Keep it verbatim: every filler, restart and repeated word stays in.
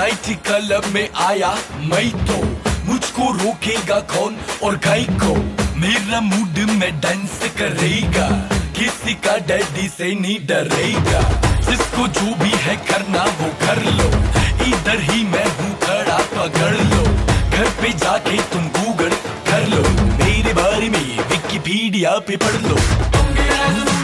Night club में आया मैं तो, मुझको रोकेगा कौन और गाय को। मेरा मूड में डांस करेगा, किसी का डैडी से नहीं डरेगा। जिसको जो भी है करना वो कर लो, इधर ही मैं हूँ खड़ा पकड़ लो। घर पे जाके तुम गूगल कर लो, मेरे बारे में विकिपीडिया पे पढ़ लो।